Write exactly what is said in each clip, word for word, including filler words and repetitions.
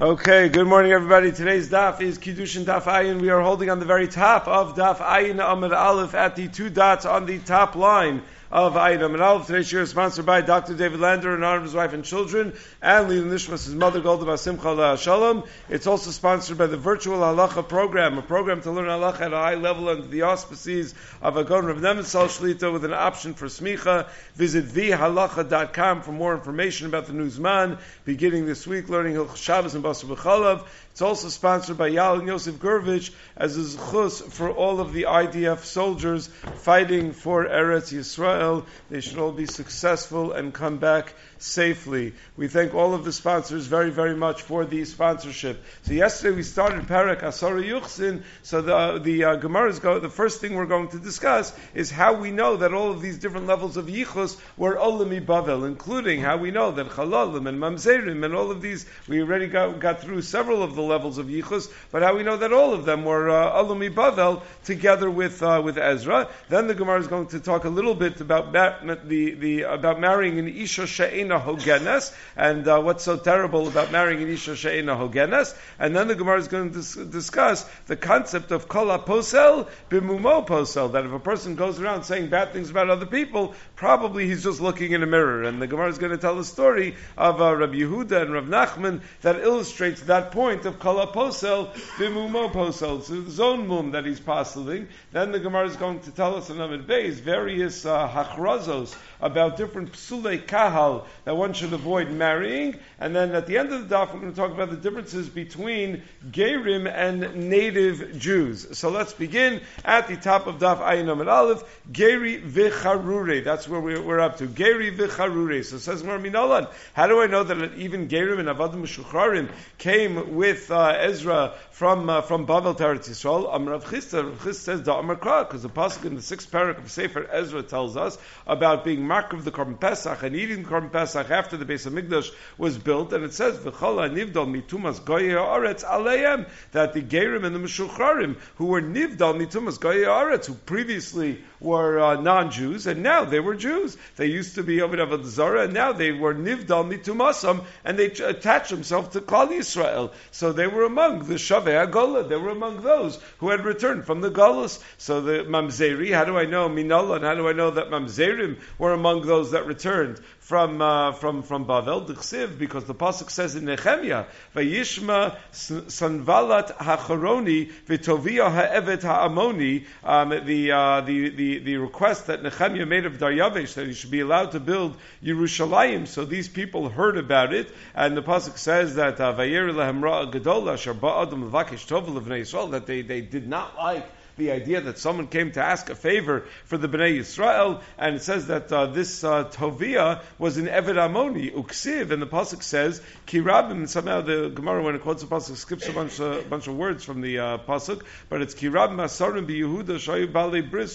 Okay, good morning everybody. Today's daf is Kiddushin Daf Ayin. We are holding on the very top of Daf Ayin Amud Aleph at the two dots on the top line of Ayin Amud Aleph. Today's shir is sponsored by Doctor David Lander in honor of his wife and children, and Lila Nishmas, his mother, Golda Bas Simcha Leah Shalom. It's also sponsored by the Virtual Halacha Program, a program to learn Halacha at a high level under the auspices of Agon Rav Nemenzel Shlita with an option for smicha. Visit v halacha dot com for more information about the new Zman, beginning this week, learning Hilchos Shabbos and Basar B'chalav. It's also sponsored by Yal and Yosef Gurvich as a zchus for all of the I D F soldiers fighting for Eretz Yisrael. They should all be successful and come back safely. We thank all of the sponsors very, very much for the sponsorship. So yesterday we started Parak Asara Yuchsin. So the the uh, Gemara's go. The first thing we're going to discuss is how we know that all of these different levels of Yichus were Olami Bavel, including how we know that Chalalim and Mamzerim and all of these. We already got, got through several of the levels of Yichus, but how we know that all of them were uh, Olami Bavel together with uh, with Ezra. Then the Gemara is going to talk a little bit about mar- the the about marrying an Isha She'ena Hogenes, and uh, what's so terrible about marrying an Isha She'ena Hogenes. And then the Gemara is going to dis- discuss the concept of Kol HaPosel B'mumo Posel, that if a person goes around saying bad things about other people, probably he's just looking in a mirror. And the Gemara is going to tell the story of uh, Rabbi Yehuda and Rav Nachman that illustrates that point of Kol HaPosel B'mumo Posel. So the zone mum that he's postulating. Then the Gemara is going to tell us in Amid Beis various uh, hachrazos about different psulei kahal that one should avoid marrying. And then at the end of the daf, we're going to talk about the differences between Gerim and native Jews. So let's begin at the top of daf Ayin Amud Aleph, Geri v'charure. That's where we're, we're up to. Geri v'charure. So it says Mar Minolan, how do I know that even Gerim and Avadim Meshuchrarim came with uh, Ezra from uh, from Bavel to Eretz Yisrael? Amar Rav Chisda, Rav Chisda says da Amar Kra, because the pasuk in the sixth parak of Sefer Ezra tells us about being mark of the Korban Pesach and eating the Korban Pesach after the Beis Hamikdash was built, and it says v'chol nivdal mitumas goyei haaretz aleim, that the Gerim and the Meshuchrarim who were nivdal mitumas goyei haaretz, who previously were uh, non-Jews and now they were Jews. They used to be Ovid Avodah Zarah and now they were nivdal mitumasam, and they ch- attached themselves to Klal Yisrael. So they were among the Shavei HaGolah. They were among those who had returned from the Golus. So the Mamzeri, how do I know Minala, and how do I know that Mamzerim were among those that returned from uh, from from Bavel? D'chsiv, because the pasuk says in Nehemiah, Vayishma Sanvalat Hacharoni V'Tovia Ha'evet Ha'amoni, um, the, uh, the the the request that Nehemiah made of Daryavesh that he should be allowed to build Yerushalayim. So these people heard about it, and the pasuk says that Vayer Lehem Ra'a Gedola Asher Ba'adam Levakish Tov Levnei Yisrael, that they they did not like the idea that someone came to ask a favor for the Bnei Yisrael, and it says that uh, this uh, Tovia was an Eved Amoni, Uksiv, and the pasuk says Kirabim. And somehow the Gemara, when it quotes the pasuk, skips a bunch of, bunch of words from the uh, pasuk, but it's Kirabim Asarim BeYehuda Shayu Bali Bris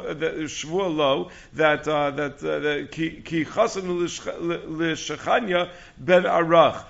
Shvua Lo, that uh, that uh, Ki Chasanu L'Shechanya Ben Arach.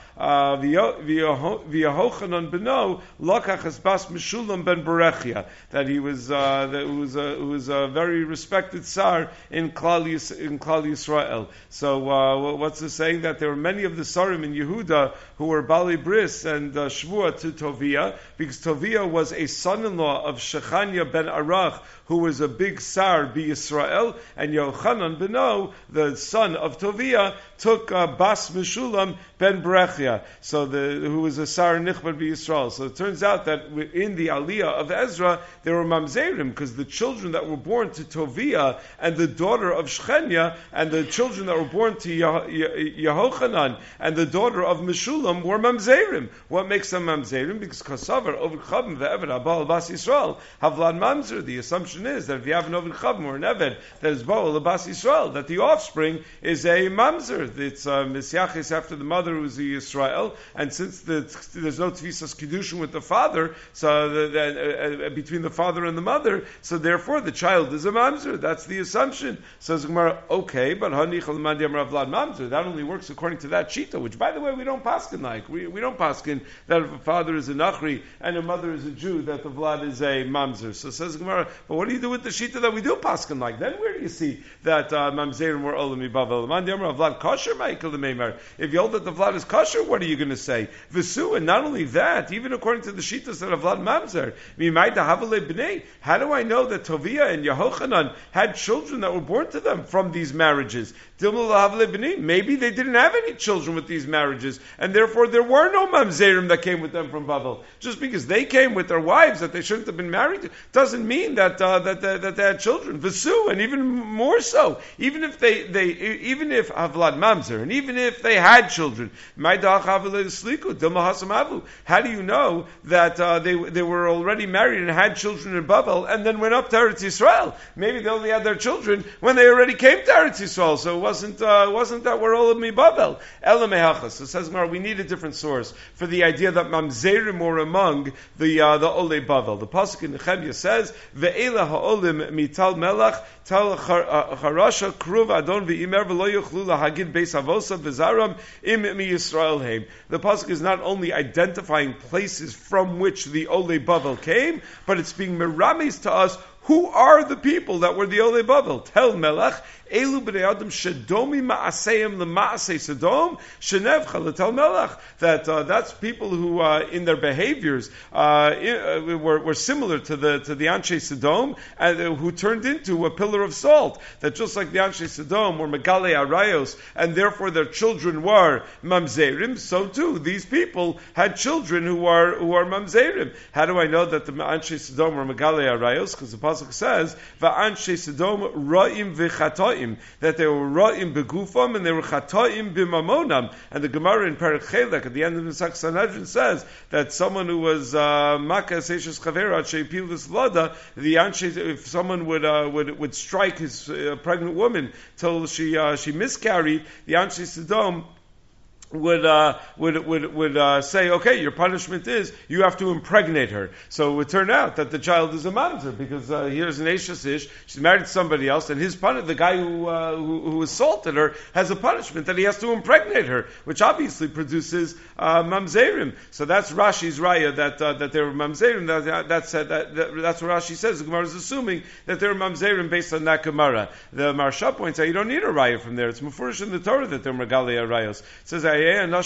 V'Yehochanan beno Lokach es Bas Meshulam ben Berechia, that he was uh, that was a uh, was a very respected Sar in Klal Yis, in Klal Yisrael. So uh, what's the saying, that there were many of the Sarim in Yehuda who were Bali Bris and uh, Shvua to Tovia, because Tovia was a son-in-law of Shechanya ben Arach, who was a big Sar be Yisrael, and Yochanan beno, the son of Tovia, took uh, Bas Meshulam ben Berechia, so the who was a Sar Nichbad be Yisrael. So it turns out that in the Aliyah of Ezra there were Mamzerim, because the children that were born to Tovia and the daughter of Shechenya, and the children that were born to Yehochanan and the daughter of Meshulam were Mamzerim. What makes them Mamzerim? Because Kasavar Ovid Chavim ve'Eved Abal Bas Yisrael Havlad Mamzer. The assumption is that if you have an Ovid Chavim or an Eved that is Baal Bas Yisrael, that the offspring is a Mamzer. It's uh, Misyachis after the mother who is a Yisrael, and since the, there's no Tvisas Kiddushin with the father, so the, the, uh, between the father and the mother, so therefore the child is a Mamzer. That's the assumption. Says Gemara, okay, but Hanichal Mandi Amar Vlad Mamzer, that only works according to that Shita, which by the way we don't paskin like. We, we don't paskin that if a father is a Nachri and a mother is a Jew, that the Vlad is a Mamzer. So says Gemara, but what do you do with the Shita that we do paskin like? Then where do you see that uh, Mamzerim were Olami Bavel? Mandi Amar Vlad Kosher Michael the Meimar. If you hold that the Vlad is kosher, what are you going to say? V'su, and not only that, even according to the Shittas that Avlad Mamzer, how do I know that Tovia and Yehochanan had children that were born to them from these marriages? Maybe they didn't have any children with these marriages, and therefore there were no mamzerim that came with them from Babel. Just because they came with their wives that they shouldn't have been married to, doesn't mean that uh, that, that that they had children. V'su, and even more so, even if they, they even if Havlad Mamzer, and even if they had children, how do you know that uh, they they were already married and had children in Babel and then went up to Eretz Yisrael? Maybe they only had their children when they already came to Eretz Yisrael. So it wasn't uh, wasn't that we're all of Babel? Ela mehachas. So says Mar, we need a different source for the idea that mamzerim were among the uh, the Olei Babel. The pasuk in Nehemiah says, "Ve'ela ha'olim mital melach tal charasha kruv adon ve'imer v'lo yochlu lahagid beis avosa v'zaram im mi Yisrael heim." The pasuk is not only identifying places from which the Olei Babel came, but it's being meramis to us who are the people that were the Olei Babel. Tel melech. Elu b'nei Adam shedomi ma'aseim l'ma'asei Sodom shenevcha l'tel melech. That uh, that's people who, uh, in their behaviors, uh, in, uh, were, were similar to the to the Anshe Sodom, and uh, who turned into a pillar of salt. That just like the Anshe Sodom were megale arayos, and therefore their children were mamzerim. So too, these people had children who are who are mamzerim. How do I know that the Anshe Sodom were megale arayos? Because the pasuk says, "Va'anshe Sodom ra'im v'chatoim." That they were ra'im begufam and they were chatoim b'mamonam. And the Gemara in Perek Chelek at the end of the Masech Sanhedrin says that someone who was makah seishes chavera sheipil v'slada, the anshe, if someone would uh, would would strike his uh, pregnant woman till she uh, she miscarried, the anshe Sodom would uh, would would would uh, say, okay, your punishment is you have to impregnate her. So it would turn out that the child is a mamzer because uh, here's an Eishes Ish, she's married to somebody else, and his pun- the guy who, uh, who who assaulted her has a punishment that he has to impregnate her, which obviously produces uh, mamzerim. So that's Rashi's raya that uh, that they were mamzerim. That, that's uh, that, that, that's what Rashi says. The Gemara is assuming that they were mamzerim based on that Gemara. The Marsha points out you don't need a raya from there. It's mufurish in the Torah that they're megalia rayos. It says meaning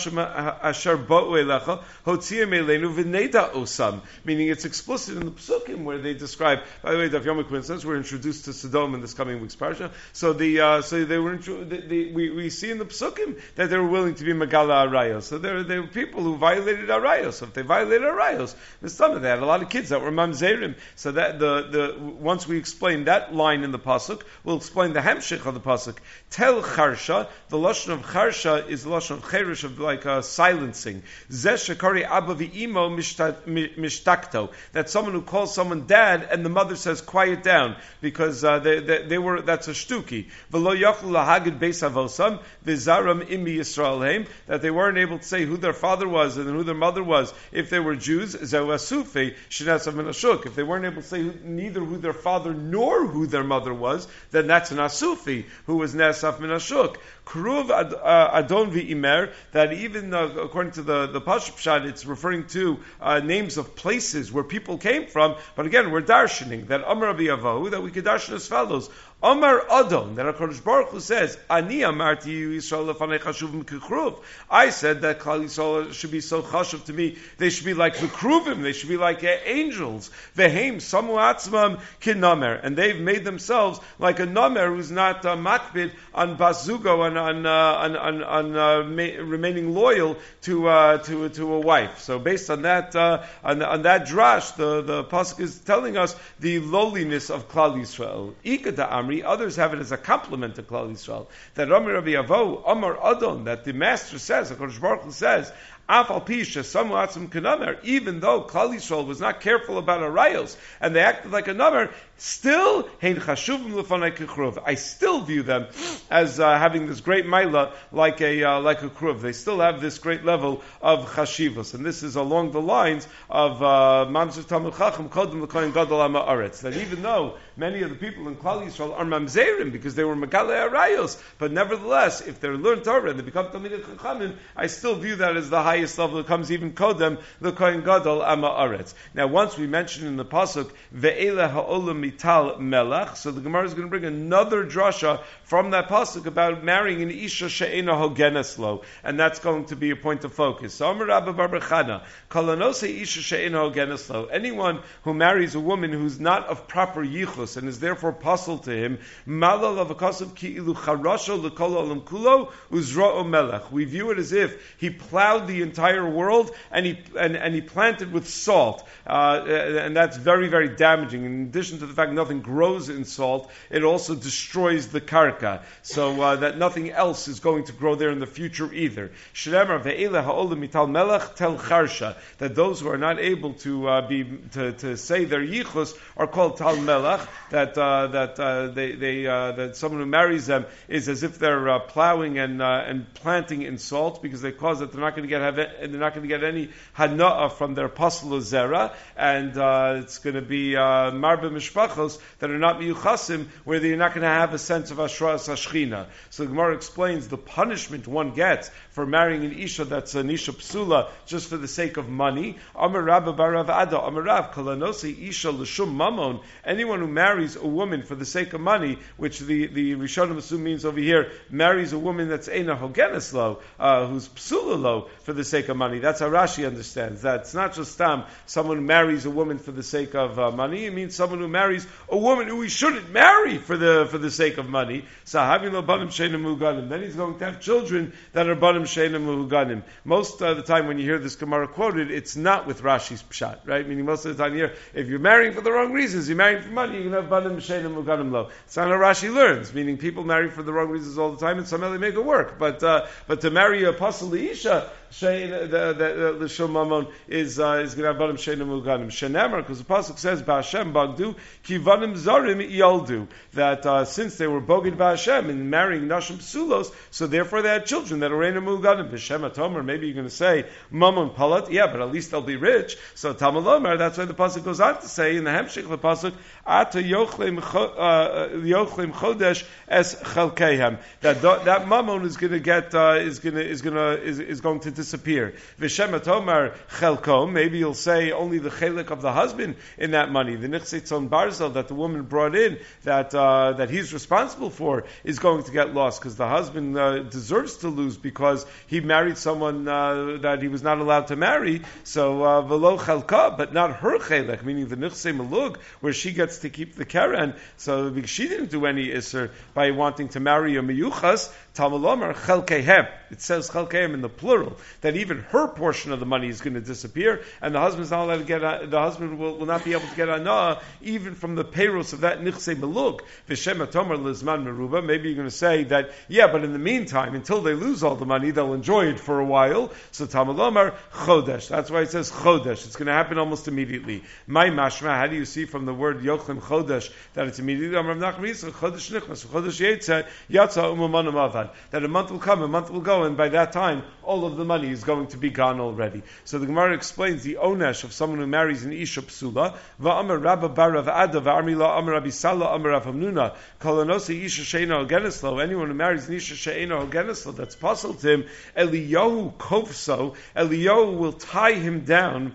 it's explicit in the Psukim where they describe. By the way, Daf Yom coincidence, we're introduced to Sodom in this coming week's parsha. So the uh, so they were intru- the, the, we we see in the Psukim that they were willing to be Megala Arayos. So there there were people who violated Arayos. So if they violated Arayos, the stomach they had a lot of kids that were Mamzerim. So that the the once we explain that line in the pasuk, we'll explain the Hemshich of the pasuk. Tel Charsha, the lashon of Charsha is the lashon of Cherish, of like uh, silencing. Zeh shekari abba v'imo mishtakto. That's someone who calls someone dad, and the mother says, "Quiet down," because uh, they, they they were that's a shtuki. V'lo yachlu lahagid beis avosam v'zaram imi Yisrael heim. That they weren't able to say who their father was and who their mother was if they were Jews. Zeu asufi shenasav minashuk. If they weren't able to say who, neither who their father nor who their mother was, then that's an asufi who was nesaf minashuk. Kruv ad, uh, adon v'imer. That even uh, according to the the Pashup Pshat, it's referring to uh, names of places where people came from. But again, we're darshaning that Amar Rabbi Avahu, that we could darshan as follows. Amar Adon, that HaKadosh Baruch Hu says, Ani amarti Yisrael lefanei chashuvim kechruv. I said that Klal Yisrael should be so chashuv to me, they should be like the kruvim, they should be like uh, angels. Veheim samu atzmam kinamer, and they've made themselves like a namer who's not uh, makbid on bazugo, on on uh, on, on, on uh, ma- remaining loyal to uh, to to a wife. So based on that uh, on, on that drash, the the pasuk is telling us the lowliness of Klal Yisrael. Ikada Others have it as a compliment to Klal Yisrael. That Amar Rabbi Avo, Amar Adon, that the master says, HaKadosh Baruch Hu says, even though Klal Yisrael was not careful about arayos and they acted like a number, still I still view them as uh, having this great maila like a uh, like a kruv. They still have this great level of chashivos, and this is along the lines of Mamzer Talmud Chacham Kodem L'Kohen Gadol Ha'Ma'aretz. That even though many of the people in Klal Yisrael are mamzerim because they were megale arayos, but nevertheless, if they're learned Torah and they become Talmidei Chachamim, I still view that as the high highest level. It comes even kodem the kohen gadol ama aretz. Now, once we mentioned in the pasuk ve'ele ha'olam mital melech, so the Gemara is going to bring another drasha from that pasuk about marrying an isha she'ena hogenes lo, and that's going to be a point of focus. So, Amar Rabba bar Chana, kalanose isha she'ena hogenes lo. Anyone who marries a woman who's not of proper yichus and is therefore puzzled to him, malal avakasav ki ilu charasho lekol olam kulo uzra'o melech. We view it as if he plowed the entire world and he and, and he planted with salt, uh, and that's very very damaging. In addition to the fact nothing grows in salt, it also destroys the karka, so uh, that nothing else is going to grow there in the future either. Shremer ve'ele ha'olam mital melech tel charsha, that those who are not able to uh, be to, to say their yichus are called tal melech. That uh, that uh, they they uh, that someone who marries them is as if they're uh, plowing and uh, and planting in salt, because they cause that they're not going to get have it, they're not going to get any hana'ah from their pasal zera, and uh, it's going to be uh, marbe mishpachos that are not miyuchasim, where they're not going to have a sense of ashras hashchina. So the Gemara explains the punishment one gets for marrying an isha that's an isha psula just for the sake of money. Amar Rabba bar Rav Ada, Amar Rav kalanosi isha l'shum mamon. Anyone who marries a woman for the sake of money, which the the Rishonim assume means over here, marries a woman that's eina hogenes lo, uh, who's psula lo for the sake of money. That's how Rashi understands. That's not just um, someone who marries a woman for the sake of uh, money. It means someone who marries a woman who he shouldn't marry for the for the sake of money. So having lo banim sheina muganim, then he's going to have children that are banim sheina muganim. Most of the time when you hear this Gemara quoted, it's not with Rashi's pshat, right? Meaning most of the time here, if you're marrying for the wrong reasons, you're marrying for money, you can have banim sheina muganim lo. It's not how Rashi learns, meaning people marry for the wrong reasons all the time, and somehow they make it work. But uh, but to marry a pasal isha, the shul mamon is uh, is going to have banim sheina muganim. Shenemar, because the pasuk says ba'Hashem bagdu kivanim zarim yaldu, that uh, since they were boged ba'Hashem and marrying nashim psulos, so therefore they had children that are reina muganim. B'shem atomer, maybe you're going to say mamon palat, yeah, but at least they'll be rich. So Talmud, that's why the pasuk goes on to say in the hemshich of the pasuk ata yochlim yochlim chodesh es chalkehem, that that mamon is going to get uh, is going to is going to is, is going to disappear. V'shem atomer chelkom, maybe you'll say only the chelik of the husband in that money, the nichsei tzon barzel that the woman brought in, that uh, that he's responsible for, is going to get lost, because the husband uh, deserves to lose because he married someone uh, that he was not allowed to marry. So velo chelka, but not her chelik, meaning the nichsei malug, where she gets to keep the keren. So because she didn't do any iser by wanting to marry a miyuchas, Talmud Omer chelkehem. It says chelkehem in the plural, that even her portion of the money is going to disappear, and the husband's not allowed to get. A, the husband will, will not be able to get anah even from the payros of that nichsei malug. V'shem atomer lizman meruba. Maybe you're going to say that, yeah, but in the meantime, until they lose all the money, they'll enjoy it for a while. So Talmud Omer chodesh. That's why it says chodesh. It's going to happen almost immediately. My mashma. How do you see from the word yochlim chodesh that it's immediately? Amar Rav Nachman Yitzchak chodesh nichnas chodesh yetze yatsa umamanam avad. That a month will come, a month will go, and by that time, all of the money is going to be gone already. So the Gemara explains the onesh of someone who marries an isha psula. Va'amar Rabba bar Rav Ada va'armila amar Rabbi Sala amar Rav Hamnuna kolanosi isha sheina hogeneslo. Anyone who marries an isha sheina hogeneslo, that's possible to him. Eliyahu kofso. Eliyahu will tie him down.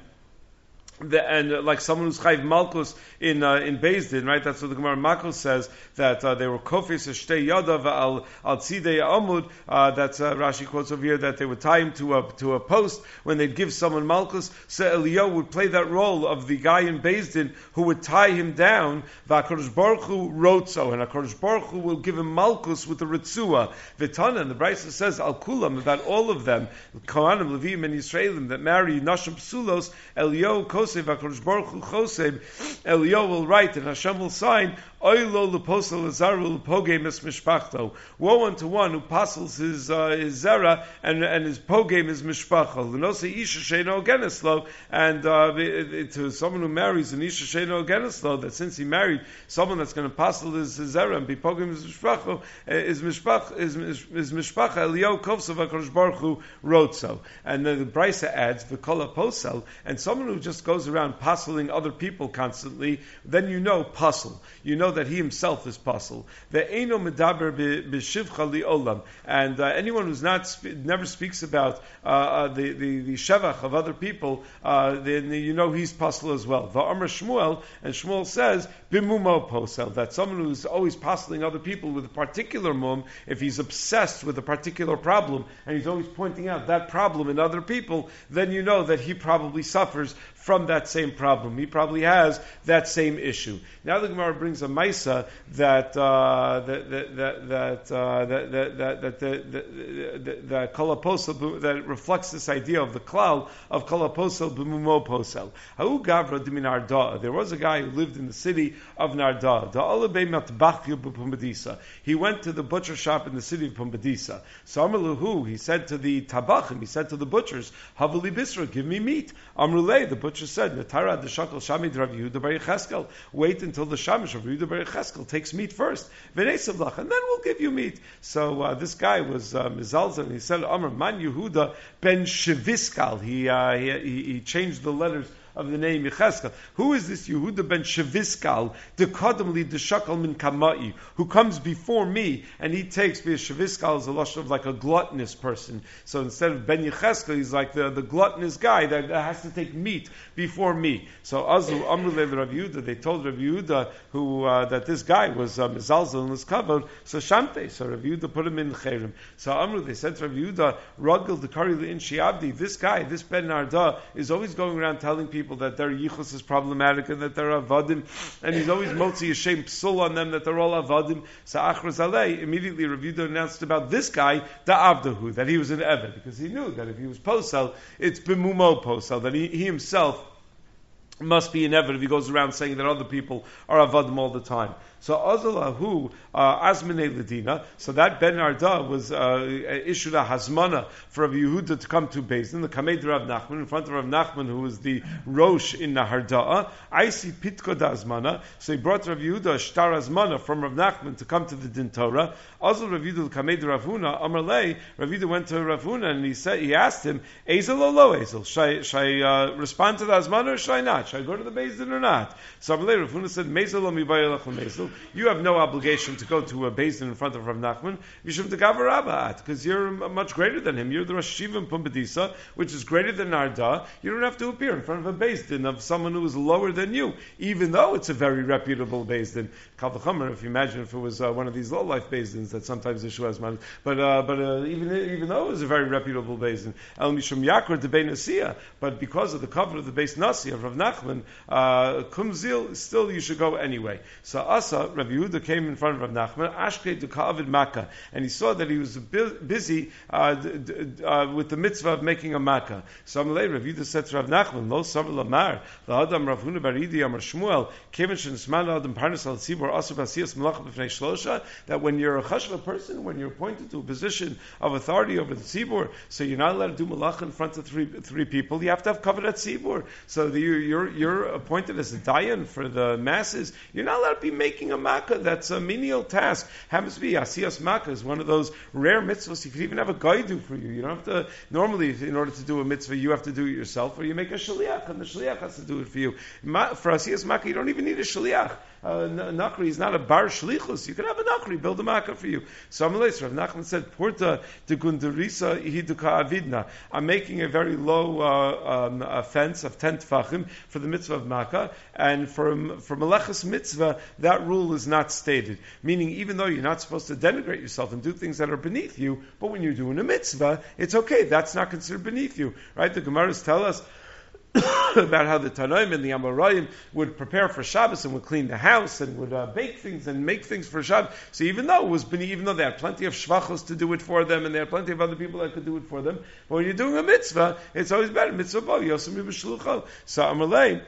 The, and uh, like someone who's chayv malchus in uh, in Beis Din, right? That's what the Gemara Makos says, that uh, they were kofis shtei yadav al al tzidei amud. Uh, that's uh, Rashi quotes over here, that they would tie him to a to a post when they'd give someone malchus. So Eliyahu would play that role of the guy in Beis Din who would tie him down. V'Hakadosh Baruch Hu wrote so, and Hakadosh Baruch Hu will give him malchus with the ritzua. V'Tana, and the Brisa says al kulam, about all of them, Kohanim, Levim, and Yisraelim that marry nashim psulos. Eliyahu kos Hakadosh Baruch Hu choseb, Eliyahu will write and Hashem will sign, Oilo leposel lezaru lepogem es mishpachto. Woe unto one who pasels his uh, his zera and and his pogem his mishpacha. L'nosei isha sheino geneslo, and uh, to someone who marries an isha sheino geneslo, that since he married someone that's going to pasel his, his zera and be pogem his mishpacha, his mishpacha his, his mishpacha Eliyahu kovsav Hakadosh Baruch Hu wrote so. And then the Brisa adds v'kol posel, and someone who just goes around passeling other people constantly, then you know pasel. You know that he himself is puzzle. Ve'eno medaber b'shivcha li'olam. And uh, anyone who's not sp- never speaks about uh, uh, the, the, the shevach of other people, uh, then you know he's puzzle as well. Va'amar Shmuel, and Shmuel says, bimumo posel, that someone who's always puzzling other people with a particular mum, if he's obsessed with a particular problem, and he's always pointing out that problem in other people, then you know that he probably suffers from that same problem. He probably has that same issue. Now the Gemara brings a Maisa that uh, that that that that uh, that that that that that that kolaposel that reflects this idea of the klal of kolaposel b'mumo posel. Ha'u gavra d'min Narda. There was a guy who lived in the city of Narda. Da'ala be'matbachyu b'Pumbedisa. He went to the butcher shop in the city of Pumbedisa. So Amaluhu, he said to the tabachim, he said to the butchers, Havali bisra, give me meat. Amrulei, the butcher said, Natara the shakal shamid Rav Yehuda bar Yecheskel. Wait until the shamish of Rav Yehuda bar Yecheskel takes meat first. V'neisav lach, and then we'll give you meat. So uh, this guy was uh, mizalzel, and he said, Amr man Yehuda ben Sheviskal. He, uh, he he changed the letters of the name Yecheskel. Who is this Yehuda ben Sheviskal, the Kodamli the Shakal min Kamai, who comes before me, and he takes, because Sheviskal is a lashon of like a gluttonous person. So instead of ben Yecheskel, he's like the, the gluttonous guy that, that has to take meat before me. So Azu Amrulei Rav Yehuda, they told Rav Yehuda who uh, that this guy was uh, Mizalzel and was covered. So Shamte, so Rav Yehuda put him in Cherem. So Amru, they said to Rav Yehuda, Ragel the Kari in Shiabdi, this guy, this Ben Narda, is always going around telling people that their yichus is problematic and that they're avadim, and he's always motzi a shame psul on them that they're all avadim. So Achraz Alei, immediately Rav Yehuda announced about this guy, the Avdahu, that he was an Eved, because he knew that if he was posel, it's bimumo posel, that he, he himself must be an Eved if he goes around saying that other people are avadim all the time. So Azalahu Azmine Ladina. So that Ben Arda was uh, issued a hazmana for Rav Yehuda to come to Beis Din. The Kamed Rav Nachman in front of Rav Nachman, who was the Rosh in Naharda'a. I see Pitko da Azmana. So he brought Rav Yehuda a shtar azmana from Rav Nachman to come to the Din Torah. Azal Rav Yehuda Kamed Rav Huna Amarlei. Rav Yehuda went to Rav Huna and he said, he asked him, Ezel or lo Ezel? Should I, should I uh, respond to the azmana or should I not? Should I go to the Beis Din or not? So Amarlei Rav Huna said, Mezel lo mibayelach mezel. You have no obligation to go to a Beis Din in front of Rav Nachman. Yishuv Degavar Abbat, because you're much greater than him. You're the Rosh Yeshiva in Pumbedisa, which is greater than Narda. You don't have to appear in front of a Beis Din of someone who is lower than you, even though it's a very reputable Beis Din. Kal v'chomer, if you imagine if it was uh, one of these low-life Beis Dins that sometimes issue has money, but uh, but uh, even even though it was a very reputable Beis Din, El Mishum Yakar de Beis Nasiya, but because of the cover of the Beis Nasiya of Rav Nachman, uh, Kumzil, still you should go anyway. So Asa, Rav Yehuda came in front of Rav Nachman, Ashkei to Ka'avid Makkah, and he saw that he was busy uh, d- d- uh, with the mitzvah of making a makkah. So Amalei, Rav Yehuda said to Rav Nachman, Lo Savar Lamar, L'Adam Rav Huna Baridi Amar Shmuel, Kevin Shenisman Adam Parnas Al Tzibor Asur Basiyas Malacha B'fnei Shlosha, that when you're a chashva person, when you're appointed to a position of authority over the Tzibor, so you're not allowed to do malacha in front of three three people, you have to have covered at Tzibor. So the, you're, you're you're appointed as a dayan for the masses, you're not allowed to be making a makkah. That's a menial task. Happens to be Asiyas Makkah is one of those rare mitzvahs you could even have a guy do for you. You don't have to, normally in order to do a mitzvah you have to do it yourself, or you make a shaliach and the shaliach has to do it for you. For Asiyas Makkah you don't even need a shaliach. Uh, Nachri is not a bar shlichus. You can have a Nachri build a makkah for you. So Rav Nachman said, Porta de Gundarisa ihiduka avidna. I'm making a very low uh, um, a fence of ten tefachim for the mitzvah of makkah, and for for Melechus mitzvah that rule is not stated. Meaning, even though you're not supposed to denigrate yourself and do things that are beneath you, but when you're doing a mitzvah, it's okay. That's not considered beneath you, right? The Gemaras tell us about how the Tanoim and the Amoraim would prepare for Shabbos and would clean the house and would uh, bake things and make things for Shabbos. So even though it was beneath, even though they had plenty of shvachos to do it for them and they had plenty of other people that could do it for them, but when you're doing a mitzvah, it's always better. Mitzvah bo yosem b'shlucho. So Amalei.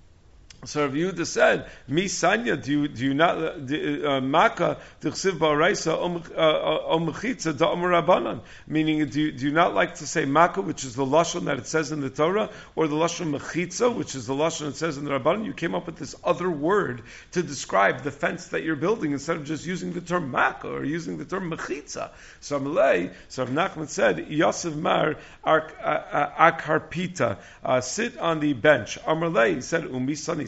So Rav Yehuda said, "Mi sanya, do you do you not makkah t'chsiv ba'araisa omechitza da'amar rabbanan?" Meaning, do you, do you not like to say makkah, which is the lashon that it says in the Torah, or the lashon mechitza, which is the lashon it says in the Rabbanan? You came up with this other word to describe the fence that you're building instead of just using the term makkah or using the term mechitza. So Amalei, so Rav Nachman said, "Yosef Mar akarpita, sit on the bench." Amalei said, "Umi sani."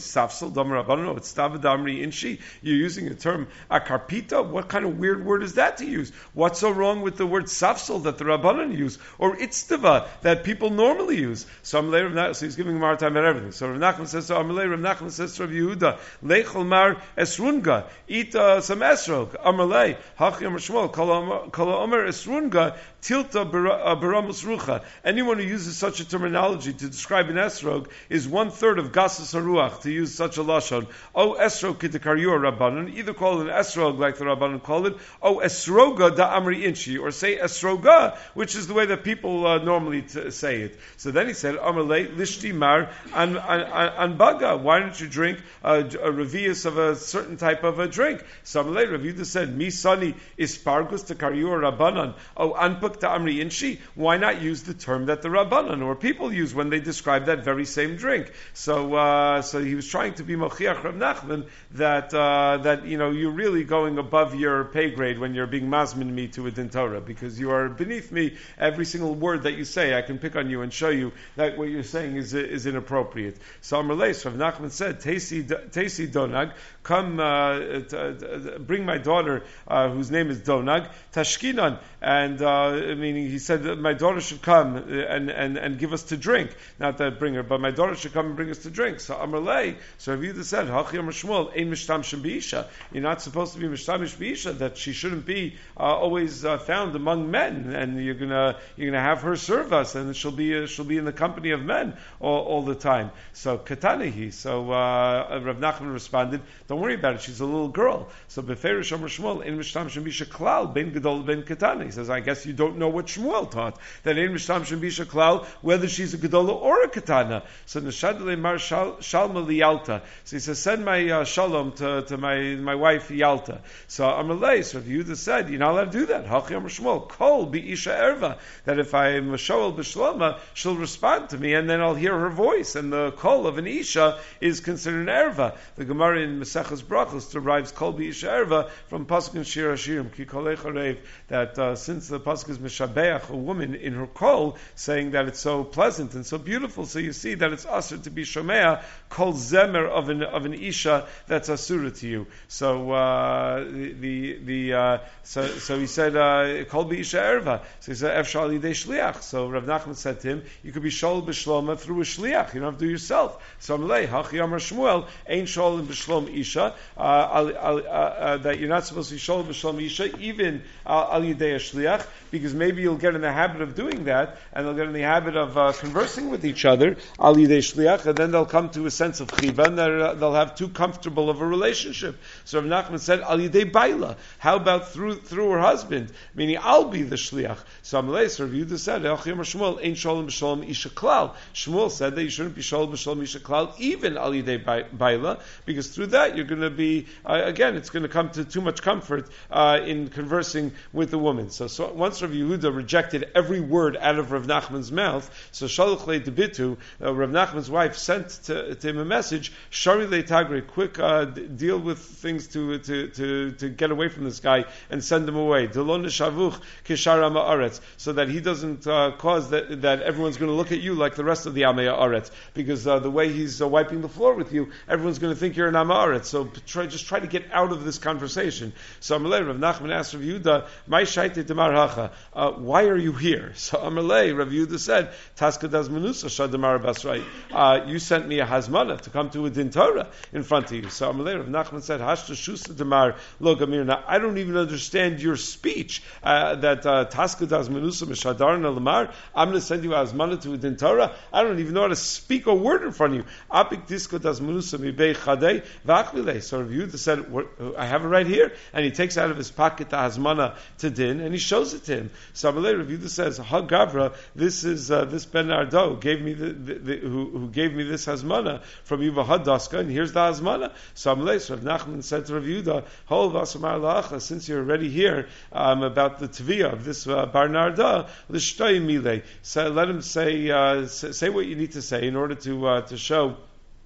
safsel damar rabbanon. It's stava damri inshi. You're using the term akarpita. What kind of weird word is that to use? What's so wrong with the word safsel that the rabbanon use, or itztava that people normally use? So Amalei Rav, so he's giving him a hard time about everything. So Rav Nachman says, so Amalei Rav Nachman says to Rav Yehuda, lechol mar esrunga, eat uh, some esrog. Amalei hach yom Shmuel kol omer esrunga tilta baramus rucha. Anyone who uses such a terminology to describe an esrog is one third of gasas haruach to use such a lashon. O esrog k'tekariur rabbanon, either call it an esrog like the rabbanon call it, o esroga da amri inchi, or say esroga, which is the way that people uh, normally t- say it. So then he said, Amalei lishti mar an an baga. Why don't you drink a, a revius of a certain type of a drink? So Amalei Rav Yehuda said, mi sani ispargus tekariur rabbanon. Oh, anpuk ta amri inchi. Why not use the term that the rabbanon or people use when they describe that very same drink? So, uh, so he was trying to be mochiach Rav Nachman that uh, that you know you're really going above your pay grade when you're being mazmin me to a din Torah, because you are beneath me. Every single word that you say, I can pick on you and show you that what you're saying is is inappropriate. So Amalei, Rav Nachman said, Tesi Tesi Donag, come uh, t- t- bring my daughter uh, whose name is Donag Tashkinan, and uh, meaning he said that my daughter should come and, and, and give us to drink, not that bring her, but my daughter should come and bring us to drink. So Amalei, so Rav Yehuda said, Hachi Amar Shmuel ein mishtamshim b'isha. You're not supposed to be mishtamish b'isha, that she shouldn't be uh, always uh, found among men, and you're gonna you're gonna have her serve us, and she'll be uh, she'll be in the company of men all, all the time. So Katanihi. So uh, Rav Nachman responded, don't worry about it. She's a little girl. So Beferish Amar Shmuel ein mishtamshim b'isha klal ben gadol ben katani. He says, I guess you don't know what Shmuel taught, that ein mishtamshim b'isha klal, whether she's a gedola or a katana. So Neshadle Mar Shalma Liyalta. So he says, send my uh, shalom to, to my my wife Yalta. So Amalei, so Rav Yehuda said, you're not allowed to do that. Hachi Amar Shmuel kol b'isha erva. That if I'm shoel b'shloma, she'll respond to me, and then I'll hear her voice. And the kol of an isha is considered an erva. The Gemara in Maseches Brachos derives kol b'isha erva from pasuk in Shir Hashirim ki kolei charev, that uh, since the pasuk is mishabeach a woman in her kol, saying that it's so pleasant and so beautiful, so you see that it's asur to be shomea kol zemer of an of an isha that's asura to you. So uh, the the, the uh, so so he said kol b'isha erva. So he said efshal yidei shliach. So Rav Nachman said to him, you could be shol b'shloma through a shliach. You don't have to do it yourself. So Amalei hachi Amar Shmuel ein shol b'shlom isha, uh, al, al, uh, uh, that you're not supposed to be shol b'shlom isha even uh, al yidei shliach, because maybe you'll get in the habit of doing that, and they'll get in the habit of uh, conversing with each other al yidei shliach, and then they'll come to a sense of chiva, and uh, they'll have too comfortable of a relationship. So Rav Nachman said al yidei baila. How about through through her husband, meaning I'll be the shliach. So Amalei, so Rav Yehuda said Shmuel ein sholem b'sholem isha klal. Shmuel said that you shouldn't be sholem b'sholem isha klal even al yidei baila, because through that you're going to be uh, again it's going to come to too much comfort uh, in conversing with the woman. So, so once Rav Yehuda rejected every word out of Rav Nachman's mouth, so Shalach le debitu, uh, Rav Nachman's wife sent to, to him a message, Shari le tagri, quick uh, d- deal with things to, to to to get away from this guy and send him away. Delon shavuch kishara ma'aretz, so that he doesn't uh, cause that that everyone's going to look at you like the rest of the Amei Haaretz, because uh, the way he's uh, wiping the floor with you, everyone's going to think you're an Amei Haaretz. So try, just try to get out of this conversation. So Amalei, Rav Nachman asked Rav Yehuda, "My shaite demar hacha, uh, why are you here?" So Amalei, Rav Yehuda said, "Taskadas menusa shadamar basrai. You sent me a hazmana to come to a din Torah in front of you." So Amalei, Rav Nachman said, "Hashta shusa demar lo gamirna." I don't even understand your speech uh, that taskadas menusa mishadarna lamar. I'm going to send you a hazmana to a din Torah. I don't even know how to speak a word in front of you. Apik disko das menusa mibei chadei v'achvilei. So Rav Yehuda said, "I have it right here," and he takes out of his pocket the hazmana to din, and he shows it to him. So Amalei, Rav Yehuda says, "Ha Gavra, this is uh, this Ben Ardo gave me the, the, the who, who gave me this hazmana from Yuva Hadaska, and here's the hazmana." So Amalei, so Rav Nachman said to Rav Yehuda, "Hol v'asamar la'acha, since you're already here um, about the tviyah of this uh, Bar Narda, l'shtoi milei." So let him say uh, say what you need to say in order to uh, to show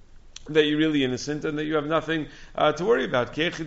that you're really innocent and that you have nothing uh, to worry about. Meaning,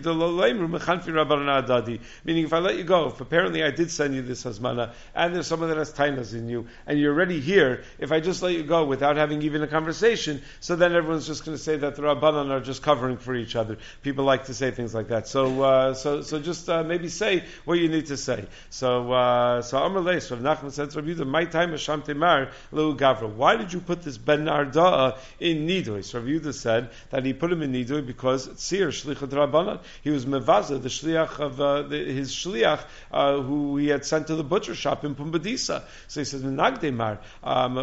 if I let you go, if apparently I did send you this hazmana, and there's someone that has tainas in you, and you're already here, if I just let you go without having even a conversation, so then everyone's just going to say that the Rabbanan are just covering for each other. People like to say things like that. So, uh, so, so just uh, maybe say what you need to say. So, uh, so Amar Leis, Rav Nachman said to Rav Yehuda, "My time Hasham Temar Leu Gavra." Why did you put this Ben Arda in Nidoy? So Rav Yehuda said that he put him in Nidui because Tzir Shlichut Rabbanan. He was Mevaza, the Shliach of uh, the, his Shliach, uh, who he had sent to the butcher shop in Pumbedisa. So he says, "Menagdemar, um,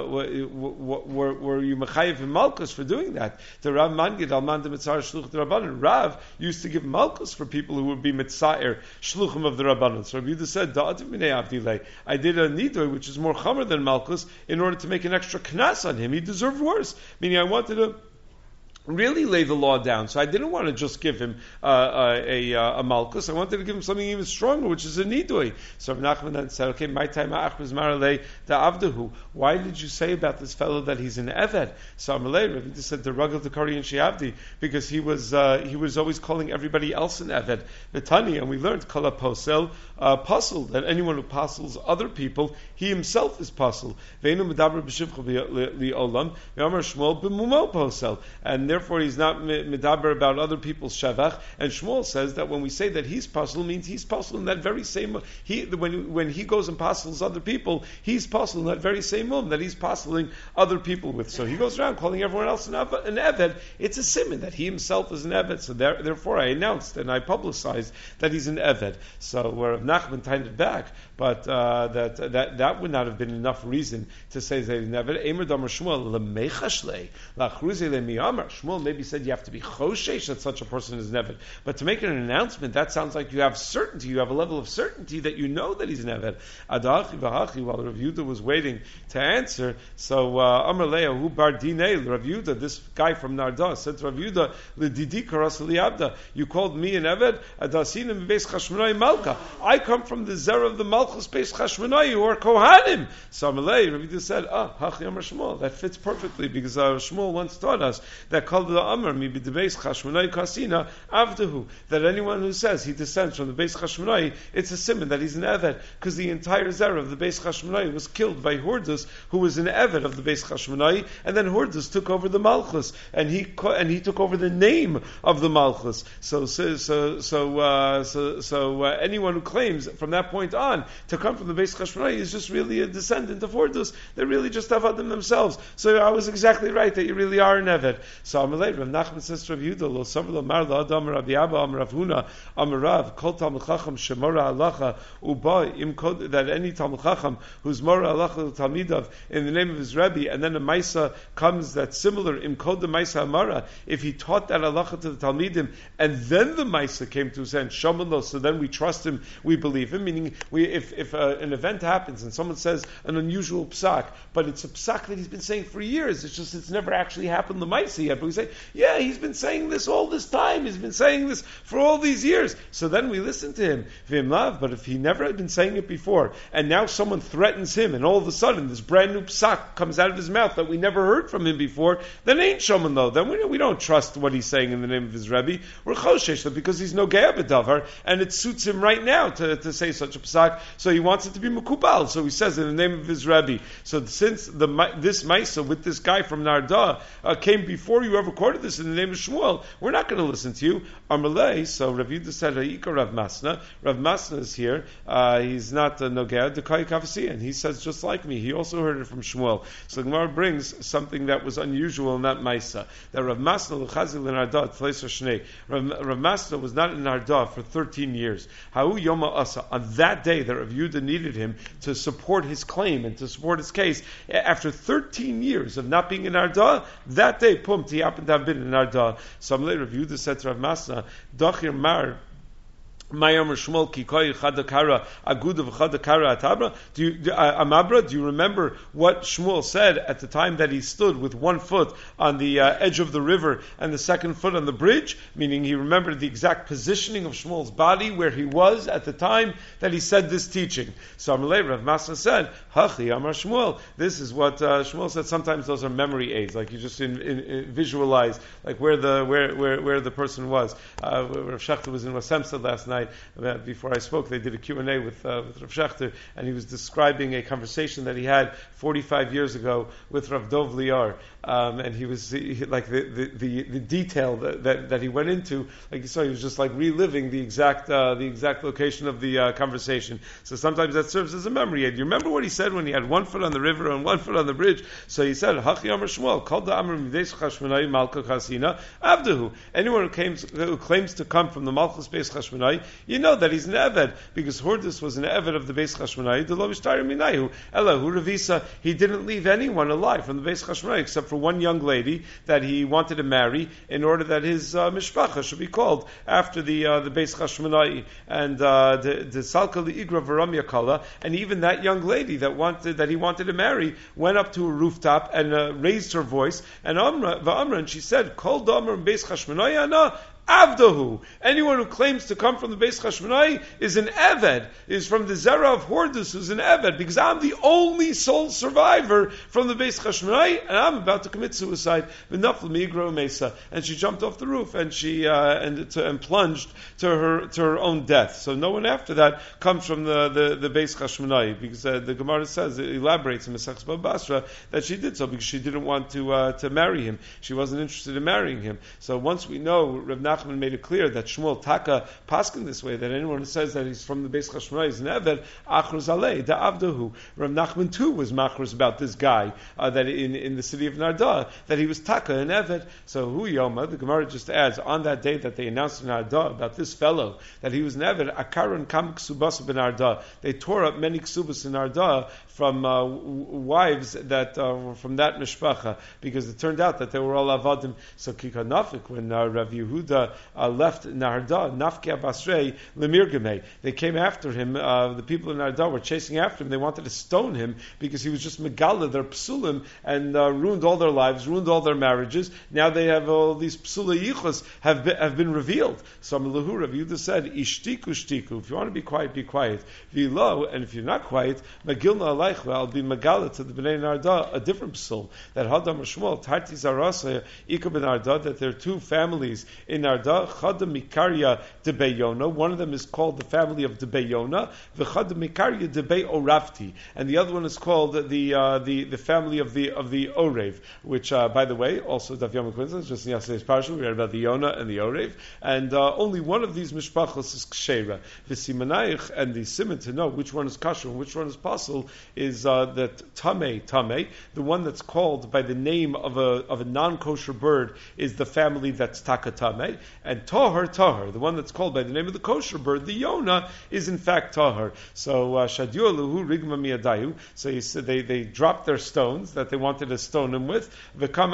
were, were you Mechayev in Malkus for doing that?" The Rav Mangid Alman de Mitzar Shluchut Rabbanan. Rav used to give Malkus for people who would be Mitzair Shluchim of the Rabbanan. So Rav Yehuda said, "Da'ativ minei Avdilei." I did a Nidui, which is more Chamer than Malkus, in order to make an extra knas on him. He deserved worse. Meaning, I wanted to really lay the law down. So I didn't want to just give him uh, a, a, a malchus. I wanted to give him something even stronger, which is a nidui. So Rav Nachman then said, okay, my time ha'achmez maralei da'avdahu. Why did you say about this fellow that he's an eved? So Amalei, Rav Yehuda said, the rugel to kari and shiavdi, because he was uh, he was always calling everybody else an eved. Netani, and we learned kala posel uh, puzzle, that anyone who puzzles other people, he himself is puzzle. Veinu medaber b'shivcha li'olam, ve'amar Shmuel b'mumo posel. And therefore he's not medaber about other people's shevach. And Shmuel says that when we say that he's puzzle, means he's puzzle in that very same, he, when, when he goes and puzzles other people, he's puzzle in that very same mum that he's puzzling other people with. So he goes around calling everyone else an, av- an eved. It's a simon that he himself is an eved. So there, therefore I announced and I publicized that he's an eved. So where Nachman timed it back, but uh, that that that would not have been enough reason to say that he's an eved. Eimer damer Shmuel lemechashlei lachruze lemiyamar. Shmuel maybe said you have to be choshesh that such a person is an eved. But to make an announcement, that sounds like you have certainty. You have a level of certainty that you know that he's an eved. Adachi v'hachi, while Rav Yehuda was waiting to answer, so Amar Leah hu bar dinei Rav Yehuda, this guy from Narda, said to Rav Yehuda, l'didi karas liabda. You called me an eved. Adasinim beis chashmonai malka. I come from the zera of the malchus beis chashmonai, who are kohanim. So Amar Leah, Rav Yehuda said, ah, hachi Amar Shmuel. That fits perfectly because uh, Shmuel once taught us that called the Amar mi b'debeis chashmonai kasina avdahu. That anyone who says he descends from the beis chashmonai, it's a simon that he's an eved, because the entire zera of the beis chashmonai was killed by Hurdus, who was an eved of the beis chashmonai, and then Hurdus took over the malchus, and he and he took over the name of the malchus. So so so so uh, so, so uh, anyone who claims from that point on to come from the beis chashmonai is just really a descendant of Hurdus. They're really just avadim themselves. So I was exactly right that you really are an eved. So Amalei, Rav Nachman says to Rav Yehuda, Lo Savar Lo Mar Lo Adam Rabbi Abba Am Rav Huna Am Rav Kol Talmid Chacham Shemora Halacha Uba Im Kod, that any Talmid Chacham who's Mora Halacha Talmidav in the name of his Rebbe, and then a Maisa comes that's similar Im Kod the Maisa Amara, if he taught that Halacha to the Talmidim and then the Maisa came to his end Shaman, so then we trust him, we believe him. Meaning, we if if uh, an event happens and someone says an unusual psak, but it's a psak that he's been saying for years, it's just it's never actually happened the Maisa yet. But we say, yeah, he's been saying this all this time. He's been saying this for all these years. So then we listen to him. V'imlav, but if he never had been saying it before, and now someone threatens him, and all of a sudden this brand new psak comes out of his mouth that we never heard from him before, then ain't shoman though. Then we, we don't trust what he's saying in the name of his Rebbe. We're choshesh because he's no gea b'davar, and it suits him right now to, to say such a psak. So he wants it to be mekubal. So he says in the name of his Rebbe. So since the this Maisa with this guy from Narda uh, came before you ever quoted this in the name of Shmuel, we're not going to listen to you. Amalei, so Rav Yehuda said, Ha'ika Rav Masna. Rav Masna is here. Uh, he's not uh, Nogea, Dekai Kavasi, and he says just like me. He also heard it from Shmuel. So the Gemara brings something that was unusual in that Maisa. That Rav Masna l'chazil in Arda, Tleisa Shnei. Rav Masna was not in Arda for thirteen years. Ha'u Yoma Asa. On that day that Rav Yehuda needed him to support his claim and to support his case, after thirteen years of not being in Arda, that day, pumped, he happened to have been in Arda. Some later Rav Yehuda said to Rav Masna, Dachir Mar Mayomer Shmuel Kikoy Chadakara Agudav Chadakara Atabra. Do you do, uh, Amabra? Do you remember what Shmuel said at the time that he stood with one foot on the uh, edge of the river and the second foot on the bridge? Meaning he remembered the exact positioning of Shmuel's body where he was at the time that he said this teaching. So Amalei Rav Masa said, Hachi Amar Shmuel. This is what uh, Shmuel said. Sometimes those are memory aids, like you just in, in, in visualize like where the where where, where the person was. Uh, Rav Shechter was in Wasemsa last night. Before I spoke, they did a Q and A with, uh, with Rav Shechter, and he was describing a conversation that he had forty-five years ago with Rav Dov Liar. Um, and he was he, like the, the, the, the detail that, that, that he went into, like you saw, he was just like reliving the exact uh, the exact location of the uh, conversation. So sometimes that serves as a memory aid. You remember what he said when he had one foot on the river and one foot on the bridge? So he said, Hachi Amar Shmuel, Kol Da'amar Midesh Chashmonai Malka Chasina Avdahu. Anyone who claims, who claims to come from the Malchus Beis Chashmonai, you know that he's an Eved, because Hordus was an Eved of the Beis Chashmonai, the Lo Mishtari Minayu, Elahu Ravisa, he didn't leave anyone alive from the Beis Chashmonai except for one young lady that he wanted to marry in order that his uh, mishpacha should be called after the uh, the Beis Chashmonai, and uh, the the Salka Li'igra Varam Yakala, and even that young lady that wanted that he wanted to marry went up to a rooftop and uh, raised her voice, and Amra Va'amra, and she said, Kol Damar Beis Chashmonai Ana Avdahu. Anyone who claims to come from the Beis Chashmonai is an Eved, is from the Zera of Hordus, who's an Eved, because I'm the only sole survivor from the Beis Chashmonai, and I'm about to commit suicide. And she jumped off the roof and she uh, and, to, and plunged to her to her own death. So no one after that comes from the the, the Beis Chashmonai, because uh, the Gemara says, it elaborates in Masechus Bava Basra, that she did so because she didn't want to uh, to marry him. She wasn't interested in marrying him. So once we know, Rav Nachman made it clear that Shmuel Taka paskin this way, that anyone who says that he's from the Beis Chashmonai is an Eved, Achruz Alei, Da'avdahu. Rav Nachman too was machruz about this guy, uh, that in, in the city of Narda, that he was Taka, an Eved. So Hu Yoma, the Gemara just adds, on that day that they announced in Narda about this fellow, that he was an Eved, Akaran Kam Ksubas ben Narda. They tore up many Ksubas in Narda from uh, wives that uh, were from that mishpacha, because it turned out that they were all avadim. So Kika Nafik, when uh, Rav Yehuda uh, left Narda, Nafke Abasrei Lemirgemei, they came after him. Uh, the people in Narda were chasing after him. They wanted to stone him because he was just megala their psulim and uh, ruined all their lives, ruined all their marriages. Now they have all these psula yichus have been, have been revealed. So Melahu Rav Yehuda said, Ishtiku shtiku. If you want to be quiet, be quiet. V'lo, and if you're not quiet, Magilna Alaychva, I'll be megala to the Bnei Narda a different psul, that Hadam Shmuel Tarti Zarasa Ika ben Narda, that there are two families in Narda. Chadam Mikarya de Beyona. One of them is called the family of de Beyona. V'chadam Mikarya de Bey Oravti, and the other one is called the uh, the the family of the of the Orev. Which, uh, by the way, also Daf Yom coincidence. Just in yesterday's parsha, we read about the Yona and the Orev, and uh, only one of these mishpachos is kshera. V'simanayich, and the simon to know which one is kasher and which one is pasul is uh, that tamei tamei, the one that's called by the name of a of a non-kosher bird, is the family that's takatame, and tahar tahar, the one that's called by the name of the kosher bird, the Yona, is in fact tahar. So shadio luhu rigma miadayu. So he said they they dropped their stones that they wanted to stone him with. V'kam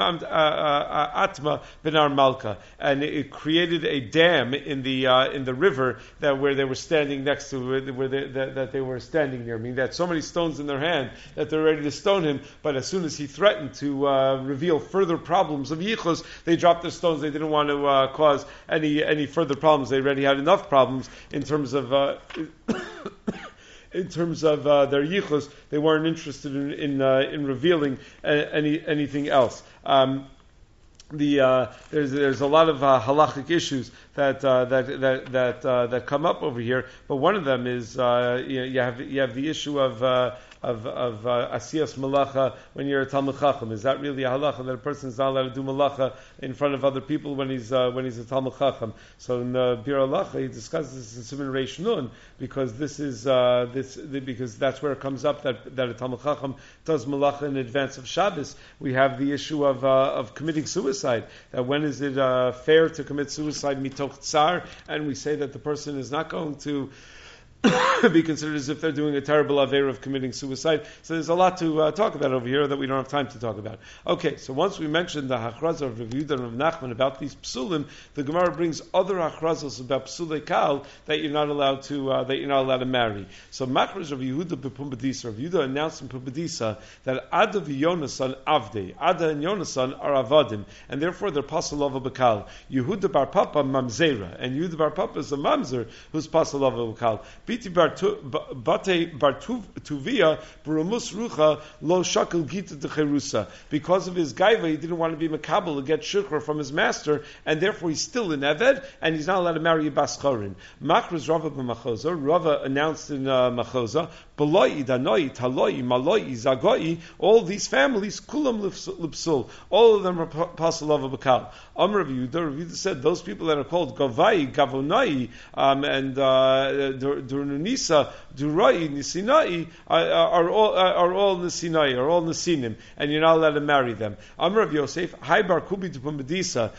atma benar malka, and it created a dam in the uh, in the river that where they were standing next to, where they, that, that they were standing near. I mean, they had so many stones in their hand that they're ready to stone him. But as soon as he threatened to uh, reveal further problems of yichus, they dropped their stones. They didn't want to uh, cause any any further problems. They already had enough problems in terms of. Uh, In terms of uh, their yichus, they weren't interested in in, uh, in revealing any anything else. Um, The uh, there's there's a lot of uh, halachic issues that uh, that that that uh, that come up over here, but one of them is uh, you, know, you have you have the issue of uh, of of uh, asiyas malacha when you're a talmid chacham. Is that really a halacha that a person is not allowed to do malacha in front of other people when he's uh, when he's a talmid chacham? So in the Bir Halacha he discusses this in Siman Reish Nun, because this is uh, this because that's where it comes up that that a talmid chacham does malacha in advance of Shabbos. We have the issue of uh, of committing suicide. That when is it uh, fair to commit suicide mitoch tsar? And we say that the person is not going to be considered as if they're doing a terrible aver of committing suicide. So there's a lot to uh, talk about over here that we don't have time to talk about. Okay, so once we mentioned the hachrazah of Rav Yehuda and Rav Nachman about these psulim, the Gemara brings other hachrazos about psulei kal that you're not allowed to uh, that you're not allowed to marry. So machraz Rav Yehuda bepumbedisa. Rav Yehuda announced in Pumbedisa that Ada v'Yonasan avdei. Ada and Yonasan are avadim, and therefore they're pasalava bekal. Yehuda bar Papa mamzera, and Yehuda bar Papa is a mamzer who's pasalava bekal. Biti bar bate bar tuvia b'rumus rucha lo shakal gita decherusa. Because of his gaiva, he didn't want to be makabel to get shukra from his master, and therefore he's still an eved, and he's not allowed to marry a bascharin. Makras Rava b'machoza. Rava announced in uh, machoza, Beloi, danoi, taloi, maloi, zagoi. All these families, kulam lipsul. All of them are pasalava bakal. Amr Rav Yehuda, Rav Yehuda said those people that are called gavai, gavonai, um, and uh, Durnunisa, Durai, Nisinai are, are all are all Nisinai, are all Nisinim, and you're not allowed to marry them. Amr Rav Yosef, Haibar Kubi to Pumbedisa,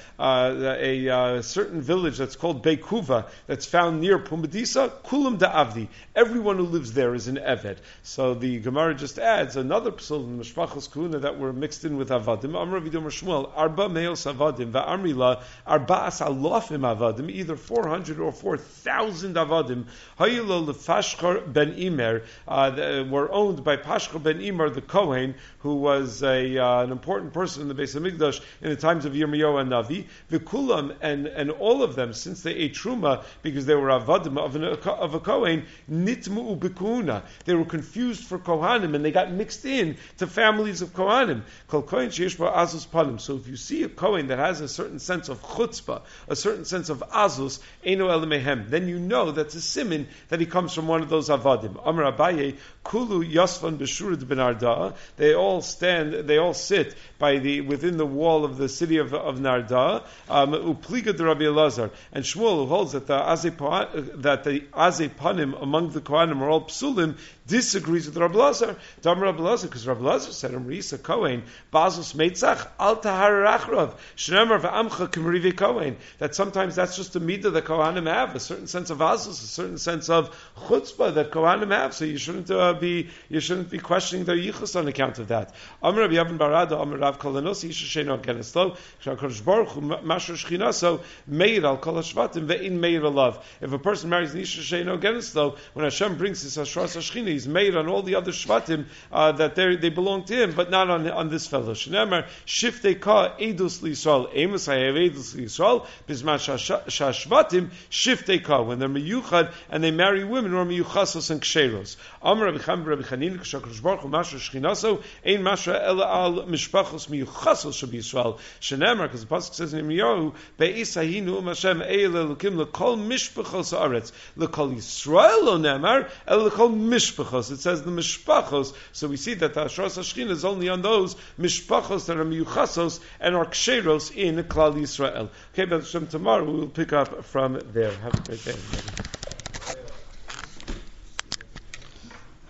a uh, certain village that's called Beikuva, that's found near Pumbedisa, Kulam da Avdi. Everyone who lives there is an Eved. So the Gemara just adds another psul in Mishpachos Kuna that were mixed in with Avadim. Amr Rav Yehuda Shmuel, Arba Meos Avadim, Va'amrila, Arba'as Alofim Avadim, either four hundred or four thousand Avadim. Hayilo Lefashchar ben Imer, uh, were owned by Pashchar ben Imer, the Kohen, who was a, uh, an important person in the Beis Hamikdash in the times of Yirmiyahu and Navi. V'kulam, and, and all of them, since they ate Truma, because they were Avadim of, an, of a Kohen, Nitmu Ubikuna. They were confused for Kohanim, and they got mixed in to families of Kohanim. Kol Kohen sheyesh bo azus panim. So if you see a Kohen that has a certain sense of chutzpah, a certain sense of azus, eino elemehem, then you know that's a simin that he comes from one of those avadim. Amar Abaye, kulu yasvan b'shurud ben Arda. They all stand, they all sit by the within the wall of the city of, of Narda. Um, upliga de Rabbi Elazar, and Shmuel, who holds that the azei that the azei panim among the Kohanim are all psulim, disagrees with Rabbi Elazar. Dam Rabbi Elazar, because Rabbi Elazar said, "Amrisa Kohen bazus meitzach al tahar rachrav shnemar v'amcha k'merivi Kohen." That sometimes that's just a midah that Kohanim have, a certain sense of azus, a certain sense of chutzpah that Kohanim have. So you shouldn't uh, be you shouldn't be questioning their yichus on account of that. Amar Rabbi Yavin Barada, Amar Rav Kolanos, Yishasheno Geneslo, Shakadosh Baruch Hu Masher Shchinaso Meir al Kol Hashvatim ve'in Meir alav. If a person marries Yishasheno Geneslo, when Hashem brings his Hashras Hashchina, he's made on all the other Shvatim uh, that they they belong to him, but not on on this fellow. Shneimar Shiftei Ka Edus LiYisrael, Amos Hayav Edus LiYisrael, Bizman Shashvatim Shiftei Ka, when they're miyuchad and they marry women who are miyuchasos and ksheros. Amar Rabbi Cham Rabbi Chanin Shakadosh Baruch Hu Masher Shchinaso Ein Masher Ela Al Mishpachos Miyuchasos Sheb Yisrael. Shneimar, because the pasuk says in Yirmiyahu, Be'is Hayinu Hashem Eil Elokim Lekol Mishpachos Haaretz Lekol Yisrael Lo Nemar El Lekol Mishpachos. It says the Mishpachos, so we see that the Hashras Hashchina is only on those Mishpachos that are Miyuchasos and are Ksheros in Klal Yisrael. Okay, but tomorrow we will pick up from there. Have a great day, everybody.